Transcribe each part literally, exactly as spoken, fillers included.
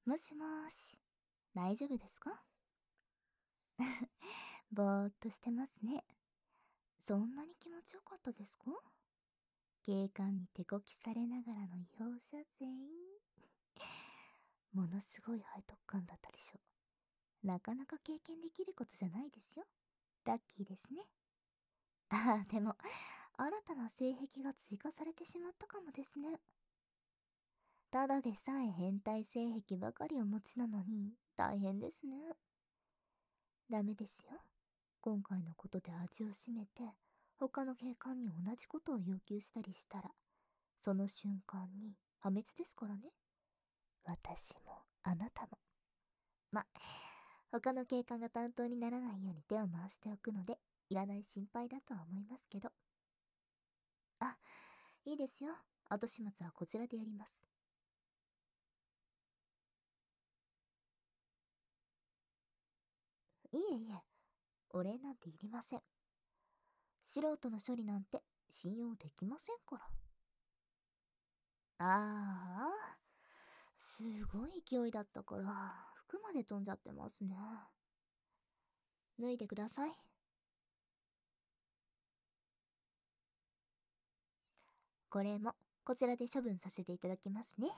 もしもーし、大丈夫ですか？ぼーっとしてますね。そんなに気持ちよかったですか？警官に手こきされながらの違法射精。ものすごい背徳感だったでしょ。なかなか経験できることじゃないですよ。ラッキーですね。ああ、でも、新たな性癖が追加されてしまったかもですね。ただでさえ変態性癖ばかりお持ちなのに、大変ですね。ダメですよ。今回のことで味を占めて、他の警官に同じことを要求したりしたら、その瞬間に破滅ですからね。私もあなたも。ま、他の警官が担当にならないように手を回しておくので、いらない心配だとは思いますけど。あ、いいですよ。後始末はこちらでやります。いえいえ、お礼なんていりません。素人の処理なんて信用できませんから。ああ、すごい勢いだったから、服まで飛んじゃってますね。脱いでください。これも、こちらで処分させていただきますね。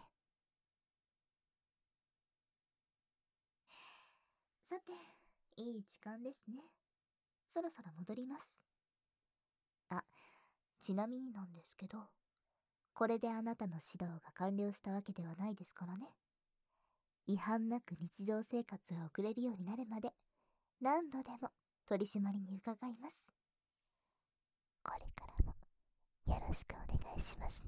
さて、いい時間ですね。そろそろ戻ります。あ、ちなみになんですけど、これであなたの指導が完了したわけではないですからね。違反なく日常生活を送れるようになるまで、何度でも取り締まりに伺います。これからもよろしくお願いします